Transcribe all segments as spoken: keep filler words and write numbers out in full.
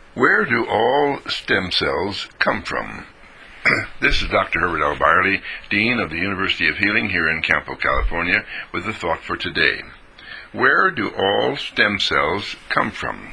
Where do all stem cells come from? This is Doctor Herbert L. Byerly, Dean of the University of Healing here in Campo, California, with a thought for today. Where do all stem cells come from?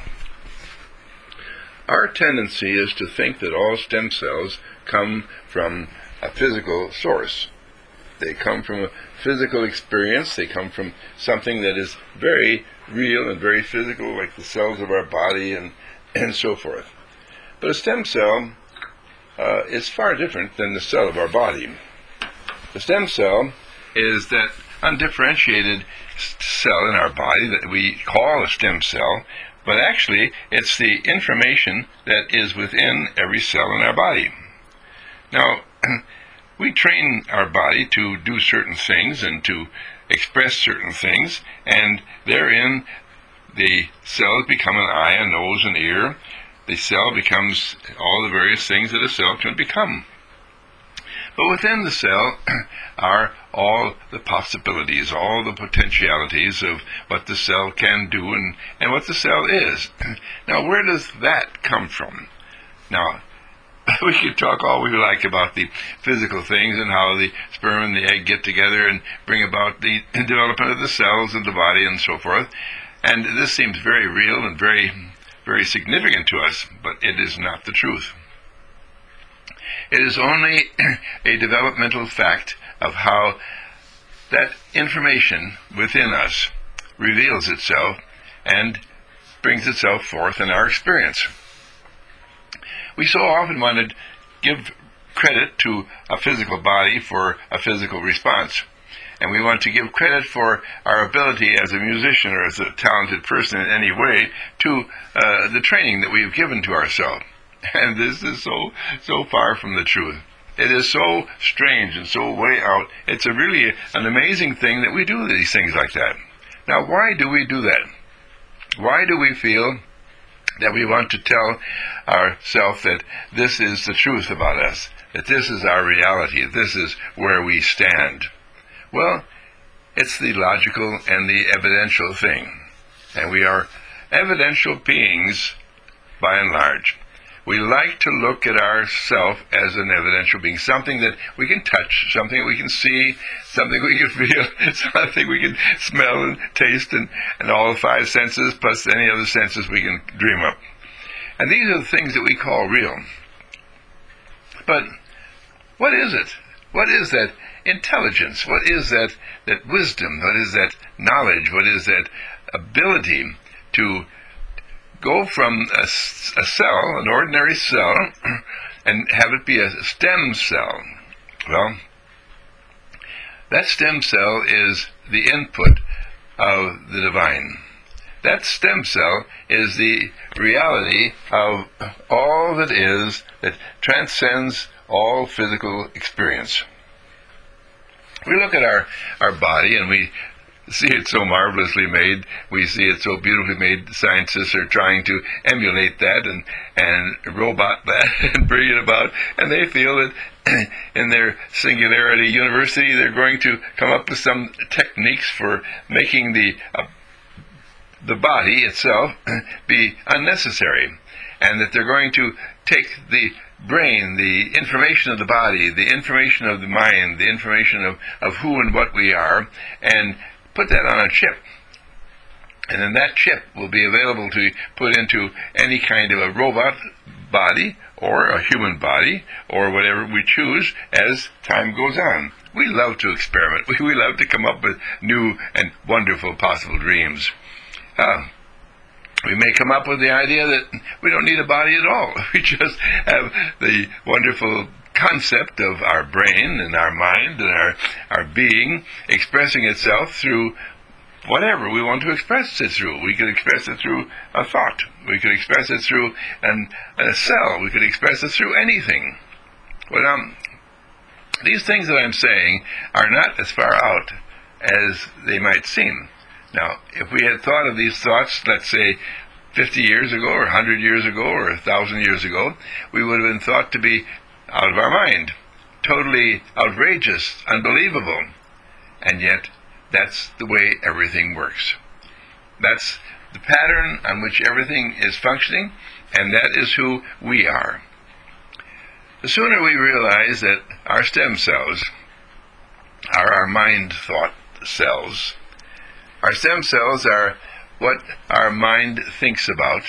Our tendency is to think that all stem cells come from a physical source. They come from a physical experience. They come from something that is very real and very physical, like the cells of our body and, and so forth. But a stem cell uh, is far different than the cell of our body. The stem cell is that undifferentiated cell in our body that we call a stem cell, but actually it's the information that is within every cell in our body. Now, we train our body to do certain things and to express certain things, and therein the cells become an eye, a nose, an ear. The cell becomes all the various things that a cell can become. But within the cell are all the possibilities, all the potentialities of what the cell can do and, and what the cell is. Now, where does that come from? Now, we could talk all we like about the physical things and how the sperm and the egg get together and bring about the development of the cells in the body and so forth. And this seems very real and very, very significant to us, but it is not the truth. It is only a developmental fact of how that information within us reveals itself and brings itself forth in our experience. We so often want to give credit to a physical body for a physical response. And we want to give credit for our ability as a musician or as a talented person in any way to uh, the training that we have given to ourselves. And this is so, so far from the truth. It is so strange and so way out. It's a really an amazing thing that we do these things like that. Now, why do we do that? Why do we feel that we want to tell ourselves that this is the truth about us, that this is our reality, this is where we stand? Well, it's the logical and the evidential thing. And we are evidential beings by and large. We like to look at ourselves as an evidential being, something that we can touch, something we can see, something we can feel, something we can smell and taste, and, and all the five senses, plus any other senses we can dream up. And these are the things that we call real. But what is it? What is that intelligence? What is that, that wisdom? What is that knowledge? What is that ability to go from a, a cell, an ordinary cell, and have it be a stem cell? Well, that stem cell is the input of the divine. That stem cell is the reality of all that is, that transcends all physical experience. We look at our, our body and we see it so marvelously made. We see it so beautifully made. Scientists are trying to emulate that and, and robot that and bring it about. And they feel that in their Singularity University, they're going to come up with some techniques for making the uh, the body itself be unnecessary. And that they're going to take the brain, the information of the body, the information of the mind, the information of, of who and what we are, and put that on a chip. And then that chip will be available to put into any kind of a robot body or a human body or whatever we choose as time goes on. We love to experiment. We, we love to come up with new and wonderful possible dreams. Uh, we may come up with the idea that we don't need a body at all. We just have the wonderful concept of our brain and our mind and our, our being expressing itself through whatever we want to express it through. We could express it through a thought. We could express it through an, a cell. We could express it through anything. Well, um, these things that I'm saying are not as far out as they might seem. Now, if we had thought of these thoughts, let's say, fifty years ago, or one hundred years ago, or one thousand years ago, we would have been thought to be out of our mind, totally outrageous, unbelievable. And yet, that's the way everything works. That's the pattern on which everything is functioning, and that is who we are. The sooner we realize that our stem cells are our mind thought cells, our stem cells are what our mind thinks about,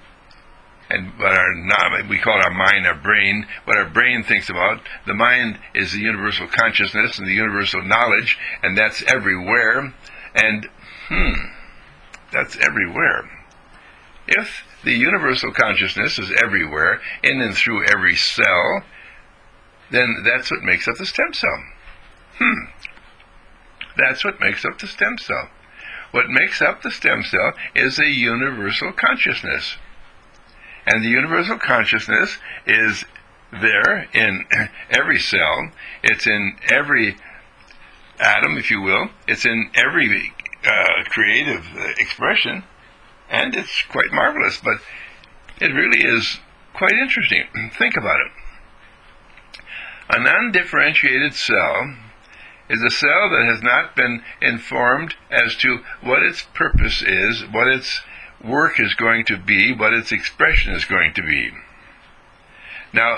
and what our not, we call our mind our brain, what our brain thinks about. The mind is the universal consciousness and the universal knowledge, and that's everywhere. And, hmm, that's everywhere. If the universal consciousness is everywhere, in and through every cell, then that's what makes up the stem cell. Hmm. That's what makes up the stem cell. What makes up the stem cell is a universal consciousness. And the universal consciousness is there in every cell. It's in every atom, if you will. It's in every uh, creative expression. And it's quite marvelous, but it really is quite interesting. Think about it. An undifferentiated cell is a cell that has not been informed as to what its purpose is, what its work is going to be, what its expression is going to be. Now,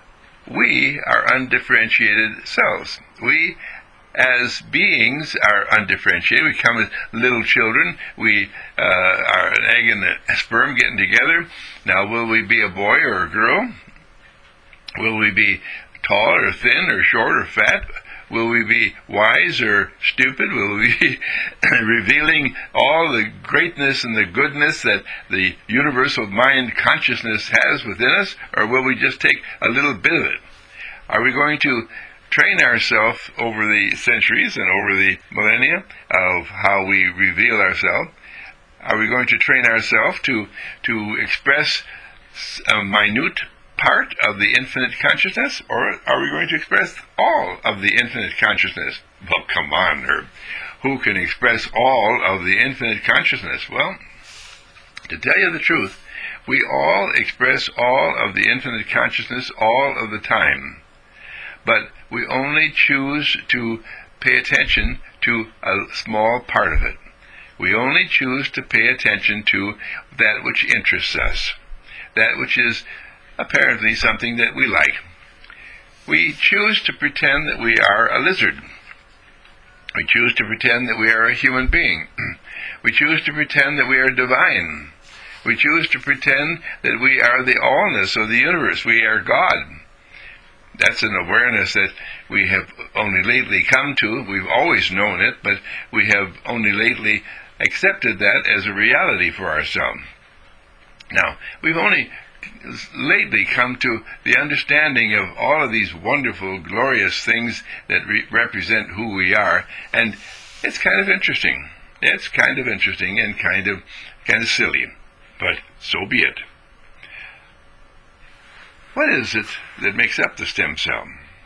we are undifferentiated cells. We, as beings, are undifferentiated. We come as little children. We uh, are an egg and a sperm getting together. Now, will we be a boy or a girl? Will we be tall or thin or short or fat? Will we be wise or stupid? Will we be revealing all the greatness and the goodness that the universal mind consciousness has within us? Or will we just take a little bit of it? Are we going to train ourselves over the centuries and over the millennia of how we reveal ourselves? Are we going to train ourselves to, to express a minute part of the infinite consciousness, or are we going to express all of the infinite consciousness? Well, come on, Herb. Who can express all of the infinite consciousness? Well, to tell you the truth, we all express all of the infinite consciousness all of the time. But we only choose to pay attention to a small part of it. We only choose to pay attention to that which interests us, that which is apparently something that we like. We choose to pretend that we are a lizard. We choose to pretend that we are a human being. We choose to pretend that we are divine. We choose to pretend that we are the allness of the universe. We are God. That's an awareness that we have only lately come to. We've always known it, but we have only lately accepted that as a reality for ourselves. Now, we've only lately come to the understanding of all of these wonderful, glorious things that re- represent who we are, and it's kind of interesting. It's kind of interesting and kind of kind of silly, but so be it. What is it that makes up the stem cell?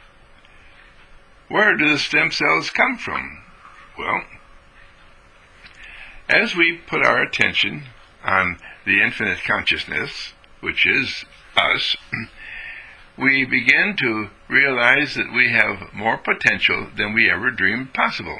Where do the stem cells come from? Well, as we put our attention on the infinite consciousness, which is us, we begin to realize that we have more potential than we ever dreamed possible.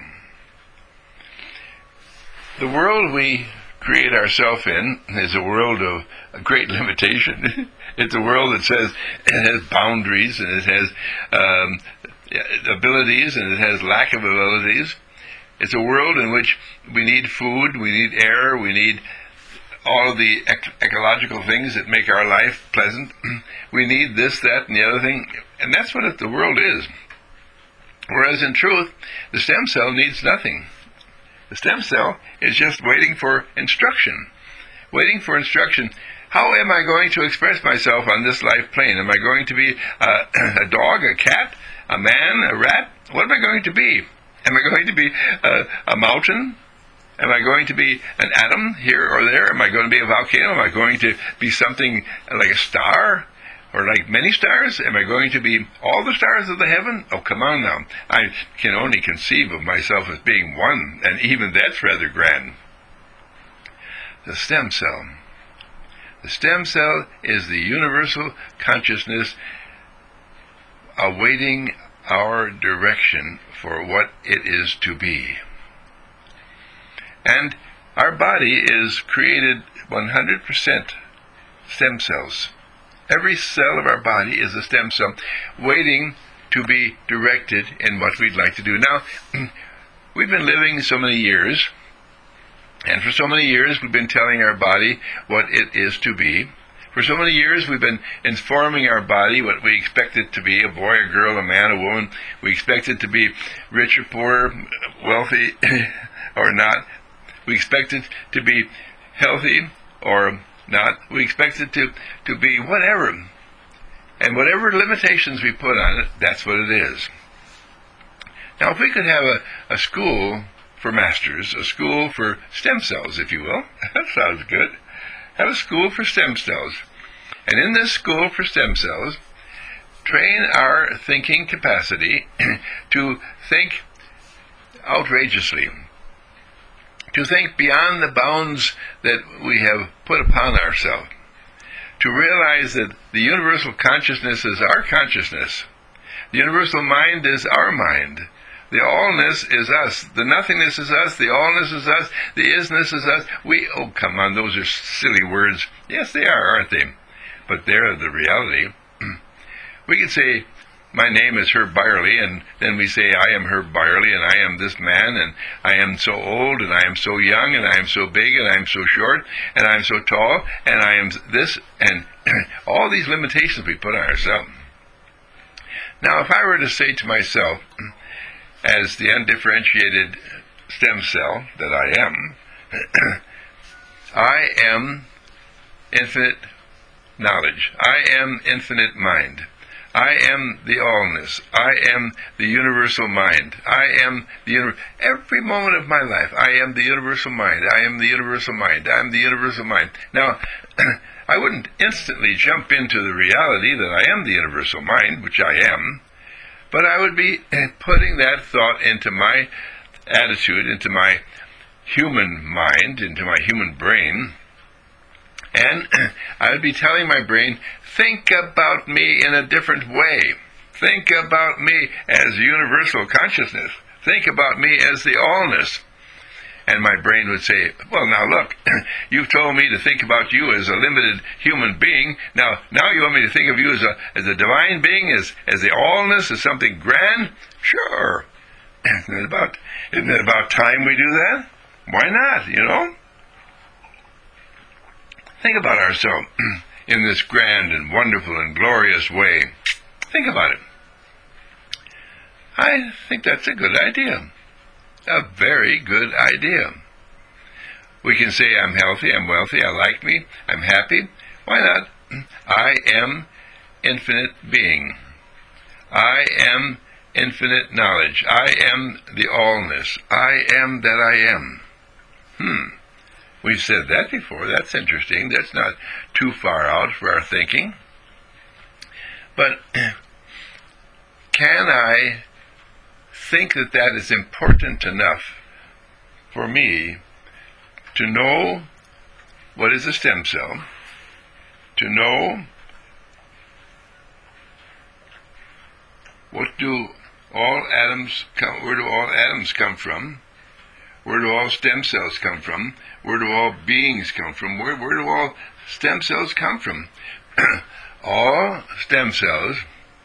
The world we create ourselves in is a world of great limitation. It's a world that says it has boundaries, and it has um, abilities, and it has lack of abilities. It's a world in which we need food, we need air, we need all of the ec- ecological things that make our life pleasant. We need this, that, and the other thing, and that's what it, the world is. Whereas in truth, the stem cell needs nothing. The stem cell is just waiting for instruction. Waiting for instruction. How am I going to express myself on this life plane? Am I going to be a, a dog, a cat, a man, a rat? What am I going to be? Am I going to be a, a mountain? Am I going to be an atom here or there? Am I going to be a volcano? Am I going to be something like a star? Or like many stars? Am I going to be all the stars of the heaven? Oh, come on now. I can only conceive of myself as being one, and even that's rather grand. The stem cell. The stem cell is the universal consciousness awaiting our direction for what it is to be. And Our body is created one hundred percent stem cells. Every cell of our body is a stem cell waiting to be directed in what we'd like to do. Now, we've been living so many years, and for so many years we've been telling our body what it is to be. For so many years we've been informing our body what we expect it to be, a boy, a girl, a man, a woman. We expect it to be rich or poor, wealthy or not. We expect it to be healthy or not. We expect it to, to be whatever. And whatever limitations we put on it, that's what it is. Now, if we could have a, a school for masters, a school for stem cells, if you will, that sounds good. Have a school for stem cells. And in this school for stem cells, train our thinking capacity to think outrageously, to think beyond the bounds that we have put upon ourselves, to realize that the universal consciousness is our consciousness, the universal mind is our mind, the allness is us, the nothingness is us, the allness is us, the isness is us. We, oh come on, those are silly words. Yes, they are, aren't they? But they're the reality. We could say, my name is Herb Byerly, and then we say, I am Herb Byerly, and I am this man, and I am so old, and I am so young, and I am so big, and I am so short, and I am so tall, and I am this, and all these limitations we put on ourselves. Now, if I were to say to myself, as the undifferentiated stem cell that I am, I am infinite knowledge. I am infinite mind. I am the allness. I am the universal mind. I am the universal. Every moment of my life, I am the universal mind. I am the universal mind. I am the universal mind. Now, I wouldn't instantly jump into the reality that I am the universal mind, which I am, but I would be putting that thought into my attitude, into my human mind, into my human brain, and I would be telling my brain, think about me in a different way. Think about me as universal consciousness. Think about me as the allness. And my brain would say, well, now look, you've told me to think about you as a limited human being. Now, now you want me to think of you as a as a divine being, as as the allness, as something grand? Sure. Isn't it about isn't it about time we do that? Why not? You know. Think about ourselves in this grand and wonderful and glorious way. Think about it. I think that's a good idea. A very good idea. We can say, I'm healthy, I'm wealthy, I like me, I'm happy. Why not? I am infinite being. I am infinite knowledge. I am the allness. I am that I am. Hmm. We've said that before. That's interesting. That's not too far out for our thinking. But can I think that that is important enough for me to know what is a stem cell, to know what do all atoms come, where do all atoms come from, where do all stem cells come from, where do all beings come from, where, where do all stem cells come from? All stem cells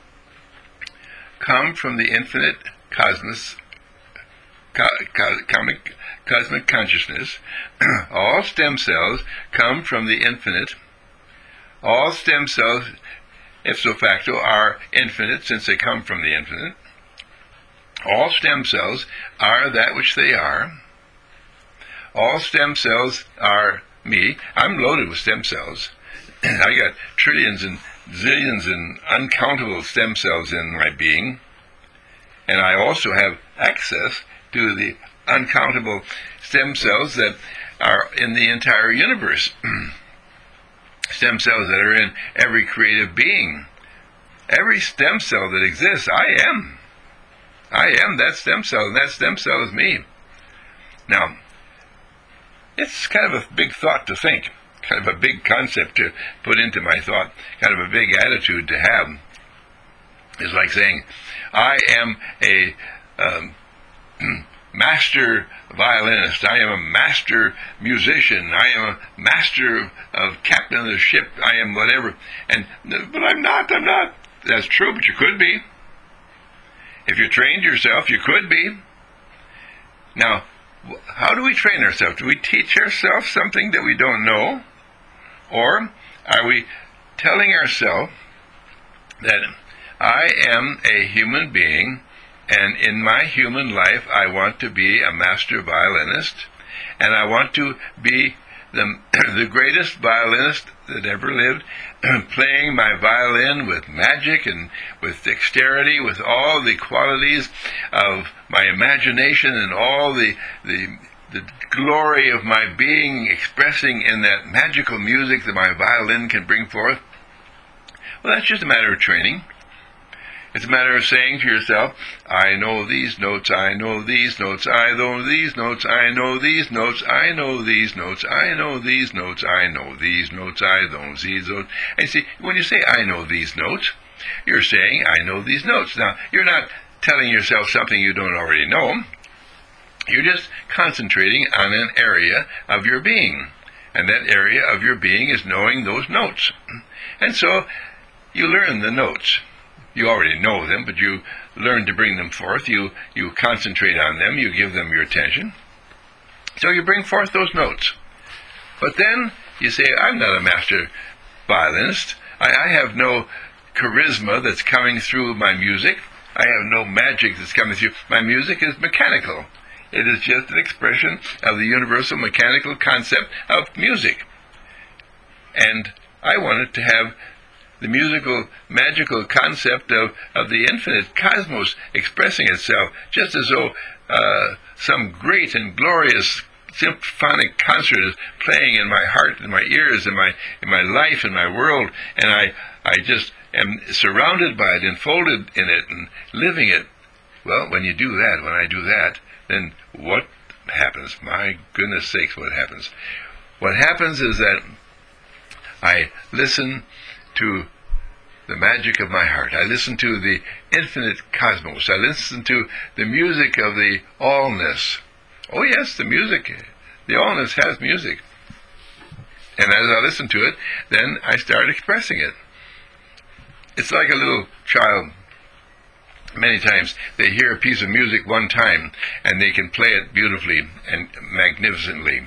come from the infinite cosmos, co- co- comic, cosmic consciousness. All stem cells come from the infinite. All stem cells, ipso facto, are infinite since they come from the infinite. All stem cells are that which they are. All stem cells are me. I'm loaded with stem cells. I got trillions and zillions and uncountable stem cells in my being. And I also have access to the uncountable stem cells that are in the entire universe. Stem cells that are in every creative being. Every stem cell that exists, I am. I am that stem cell, and that stem cell is me. Now, it's kind of a big thought to think, kind of a big concept to put into my thought, kind of a big attitude to have. It's like saying, I am a um, master violinist. I am a master musician. I am a master of, of captain of the ship. I am whatever. And but I'm not. I'm not. That's true, but you could be. If you trained yourself, you could be. Now, how do we train ourselves? Do we teach ourselves something that we don't know? Or are we telling ourselves that I am a human being, and in my human life I want to be a master violinist, and I want to be the, the greatest violinist that ever lived, playing my violin with magic and with dexterity, with all the qualities of my imagination and all the, the, the glory of my being expressing in that magical music that my violin can bring forth. Well, that's just a matter of training. It's a matter of saying to yourself, I know these notes, I know these notes, I know these notes, I know these notes, I know these notes, I know these notes, I know these notes, I know these notes. And see, when you say, I know these notes, you're saying, I know these notes. Now, you're not telling yourself something you don't already know. You're just concentrating on an area of your being. And that area of your being is knowing those notes. And so, you learn the notes. You already know them, but you learn to bring them forth. You, you concentrate on them. You give them your attention. So you bring forth those notes. But then you say, I'm not a master violinist. I, I have no charisma that's coming through my music. I have no magic that's coming through. My music is mechanical. It is just an expression of the universal mechanical concept of music. And I wanted to have the musical, magical concept of, of the infinite cosmos expressing itself, just as though uh, some great and glorious symphonic concert is playing in my heart, in my ears, in my in my life, in my world, and I, I just am surrounded by it, enfolded in it, and living it. Well, when you do that, when I do that, then what happens? My goodness sakes, what happens? What happens is that I listen to the magic of my heart. I listen to the infinite cosmos. I listen to the music of the allness. Oh yes, the music, the allness has music. And as I listen to it, then I start expressing it. It's like a little child. Many times they hear a piece of music one time and they can play it beautifully and magnificently.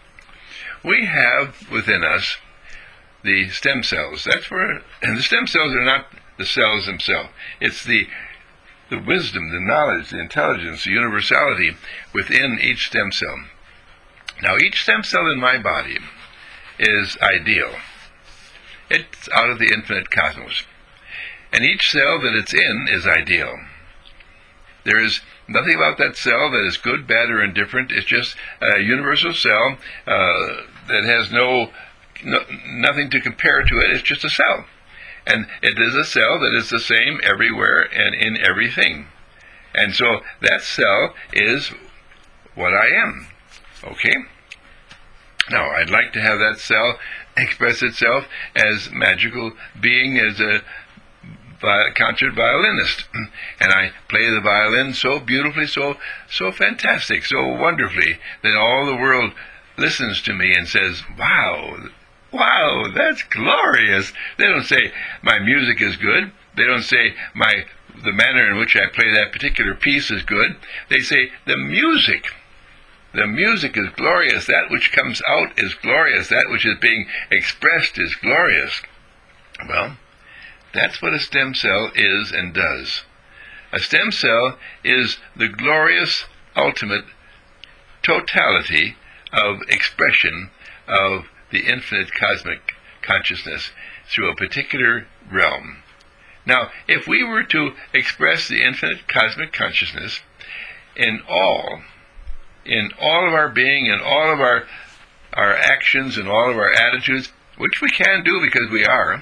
We have within us the stem cells. That's where, and the stem cells are not the cells themselves. It's the the wisdom, the knowledge, the intelligence, the universality within each stem cell. Now, each stem cell in my body is ideal. It's out of the infinite cosmos. And each cell that it's in is ideal. There is nothing about that cell that is good, bad, or indifferent. It's just a universal cell uh, that has no No, nothing to compare to it. It's just a cell. And it is a cell that is the same everywhere and in everything. And so that cell is what I am. Okay? Now, I'd like to have that cell express itself as magical being, as a concert violinist. And I play the violin so beautifully, so so fantastic, so wonderfully, that all the world listens to me and says, wow, wow, that's glorious. They don't say my music is good. They don't say my the manner in which I play that particular piece is good. They say the music. The music is glorious. That which comes out is glorious. That which is being expressed is glorious. Well, that's what a stem cell is and does. A stem cell is the glorious ultimate totality of expression of the infinite cosmic consciousness through a particular realm. Now, if we were to express the infinite cosmic consciousness in all, in all of our being, in all of our our actions, and all of our attitudes, which we can do because we are,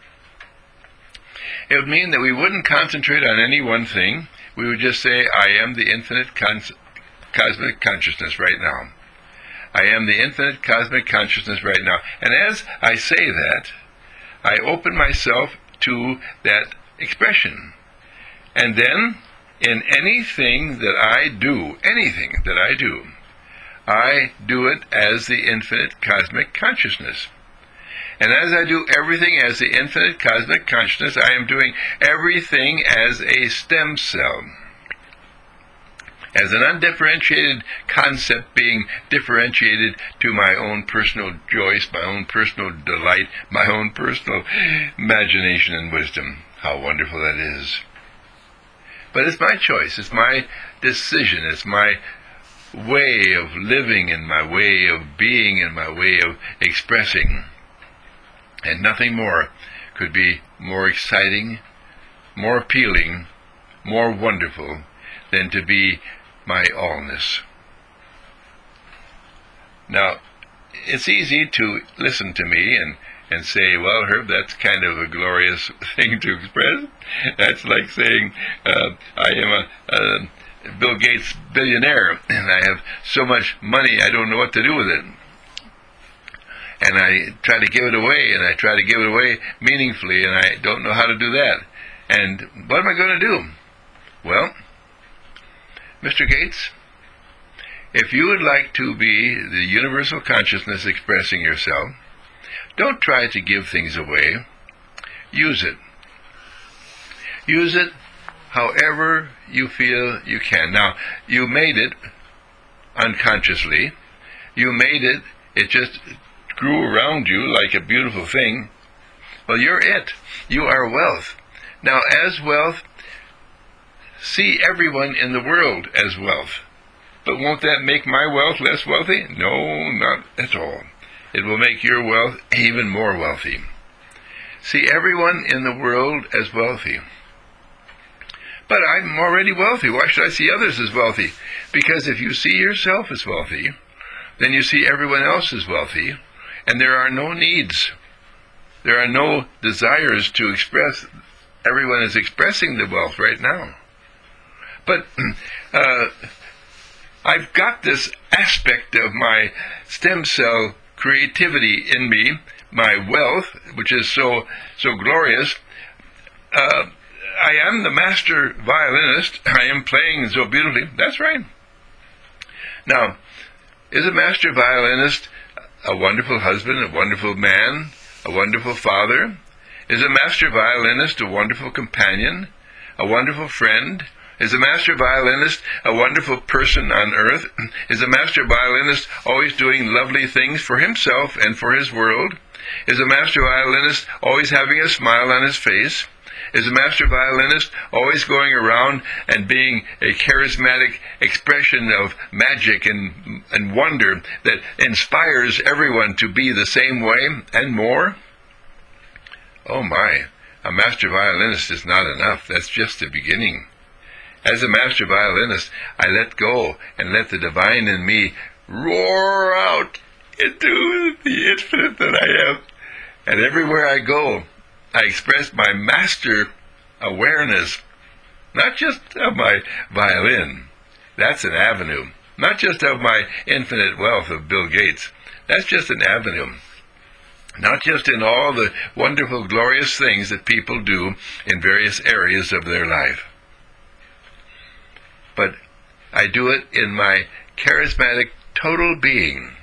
it would mean that we wouldn't concentrate on any one thing. We would just say, I am the infinite cons- cosmic consciousness right now. I am the infinite cosmic consciousness right now. And as I say that, I open myself to that expression. And then in anything that I do, anything that I do, I do it as the infinite cosmic consciousness. And as I do everything as the infinite cosmic consciousness, I am doing everything as a stem cell, as an undifferentiated concept being differentiated to my own personal joys, my own personal delight, my own personal imagination and wisdom. How wonderful that is. But it's my choice, it's my decision, it's my way of living and my way of being and my way of expressing. And nothing more could be more exciting, more appealing, more wonderful than to be my allness. Now, it's easy to listen to me and, and say, well, Herb, that's kind of a glorious thing to express. That's like saying, uh, I am a, a Bill Gates billionaire, and I have so much money I don't know what to do with it. And I try to give it away, and I try to give it away meaningfully, and I don't know how to do that. And what am I going to do? Well, Mister Gates, if you would like to be the universal consciousness expressing yourself, don't try to give things away. Use it. Use it however you feel you can. Now, you made it unconsciously. You made it, it just grew around you like a beautiful thing. Well, you're it. You are wealth. Now, as wealth, see everyone in the world as wealth. But won't that make my wealth less wealthy? No, not at all. It will make your wealth even more wealthy. See everyone in the world as wealthy. But I'm already wealthy. Why should I see others as wealthy? Because if you see yourself as wealthy, then you see everyone else as wealthy, and there are no needs. There are no desires to express. Everyone is expressing the wealth right now. But uh, I've got this aspect of my stem cell creativity in me, my wealth, which is so so glorious. Uh, I am the master violinist. I am playing so beautifully. That's right. Now, is a master violinist a wonderful husband, a wonderful man, a wonderful father? Is a master violinist a wonderful companion, a wonderful friend? Is a master violinist a wonderful person on earth? Is a master violinist always doing lovely things for himself and for his world? Is a master violinist always having a smile on his face? Is a master violinist always going around and being a charismatic expression of magic and, and wonder that inspires everyone to be the same way and more? Oh my, a master violinist is not enough. That's just the beginning. As a master violinist, I let go and let the divine in me roar out into the infinite that I am. And everywhere I go, I express my master awareness, not just of my violin. That's an avenue. Not just of my infinite wealth of Bill Gates. That's just an avenue. Not just in all the wonderful, glorious things that people do in various areas of their life. But I do it in my charismatic total being.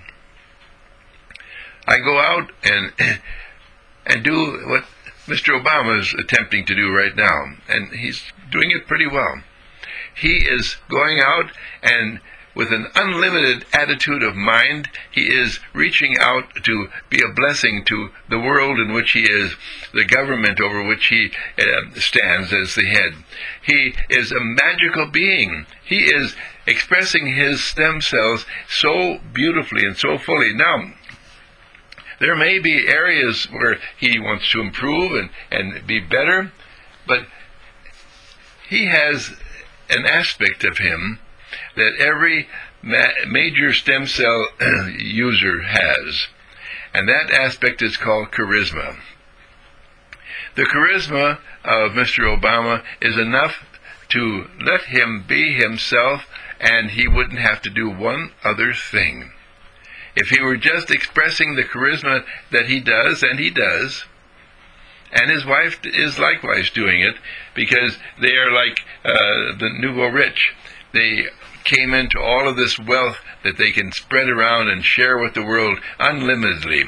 I go out and and do what Mister Obama is attempting to do right now, and he's doing it pretty well. He is going out and with an unlimited attitude of mind, he is reaching out to be a blessing to the world in which he is, the government over which he uh, stands as the head. He is a magical being. He is expressing his stem cells so beautifully and so fully. Now, there may be areas where he wants to improve and, and be better, but he has an aspect of him that every ma- major stem cell user has, and that aspect is called charisma. The charisma of Mister Obama is enough to let him be himself, and he wouldn't have to do one other thing. If he were just expressing the charisma that he does, and he does, And his wife is likewise doing it, because they are like uh, the nouveau rich. They came into all of this wealth that they can spread around and share with the world unlimitedly.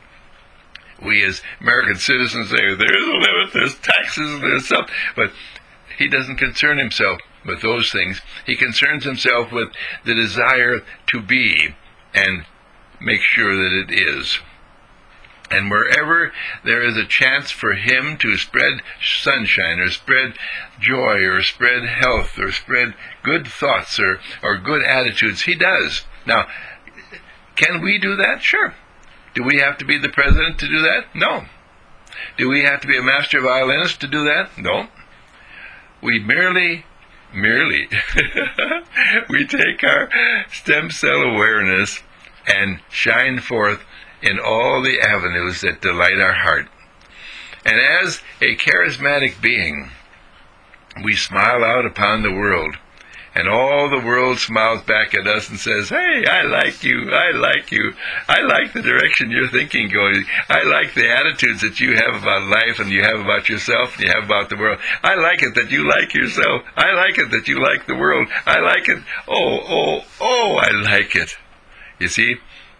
We as American citizens say, there's a limit, there's taxes, there's stuff. But he doesn't concern himself with those things. He concerns himself with the desire to be and make sure that it is. And wherever there is a chance for him to spread sunshine or spread joy or spread health or spread good thoughts or, or good attitudes, he does. Now, can we do that? Sure. Do we have to be the president to do that? No. Do we have to be a master violinist to do that? No. We merely, merely, we take our stem cell awareness and shine forth in all the avenues that delight our heart. And as a charismatic being, we smile out upon the world, and all the world smiles back at us and says, hey, I like you, I like you, I like the direction you're thinking going, I like the attitudes that you have about life and you have about yourself and you have about the world. I like it that you like yourself, I like it that you like the world, I like it, oh, oh, oh, I like it. You see?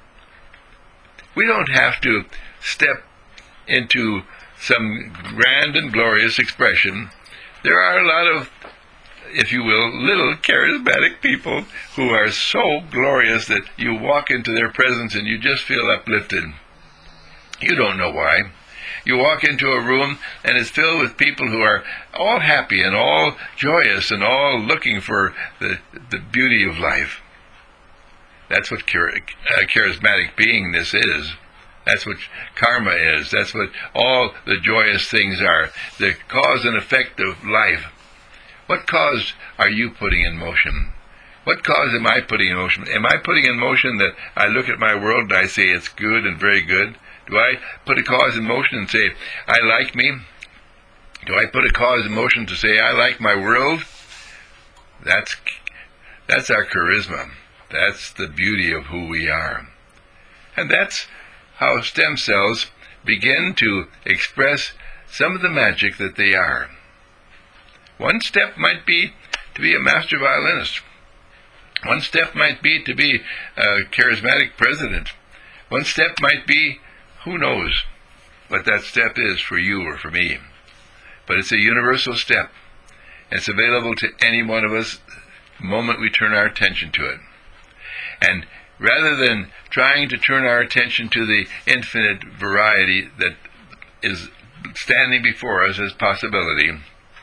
We don't have to step into some grand and glorious expression. There are a lot of, if you will, little charismatic people who are so glorious that you walk into their presence and you just feel uplifted. You don't know why. You walk into a room and it's filled with people who are all happy and all joyous and all looking for the, the beauty of life. That's what char- uh, charismatic beingness is. That's what karma is. That's what all the joyous things are. The cause and effect of life. What cause are you putting in motion? What cause am I putting in motion? Am I putting in motion that I look at my world and I say it's good and very good? Do I put a cause in motion and say, I like me? Do I put a cause in motion to say, I like my world? That's, that's our charisma. That's the beauty of who we are. And that's how stem cells begin to express some of the magic that they are. One step might be to be a master violinist. One step might be to be a charismatic president. One step might be, who knows what that step is for you or for me. But it's a universal step. It's available to any one of us the moment we turn our attention to it. And rather than trying to turn our attention to the infinite variety that is standing before us as possibility,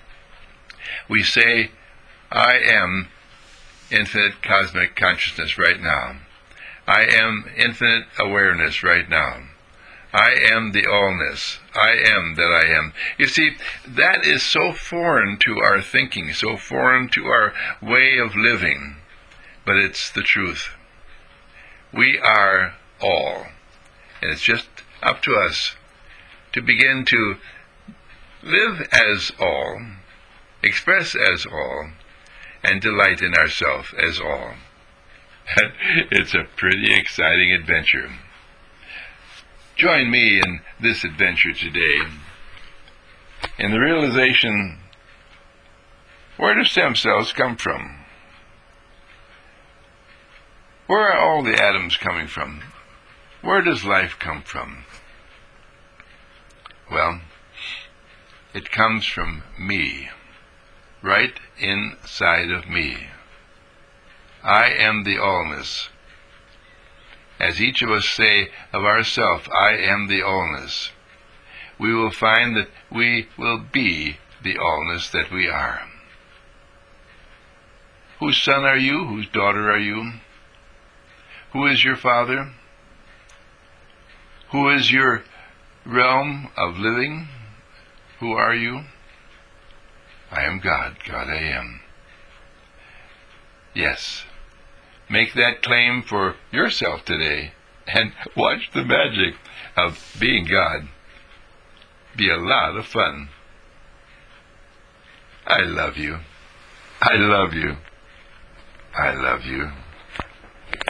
we say, I am infinite cosmic consciousness right now. I am infinite awareness right now. I am the allness. I am that I am. You see, that is so foreign to our thinking, so foreign to our way of living, but it's the truth. We are all, and it's just up to us to begin to live as all, express as all, and delight in ourselves as all. It's a pretty exciting adventure. Join me in this adventure today in the realization, where do stem cells come from? Where are all the atoms coming from? Where does life come from? Well, it comes from me, right inside of me. I am the allness. As each of us say of ourselves, I am the allness, we will find that we will be the allness that we are. Whose son are you? Whose daughter are you? Who is your father? Who is your realm of living? Who are you? I am God. God I am. Yes. Make that claim for yourself today and watch the magic of being God. Be a lot of fun. I love you. I love you. I love you.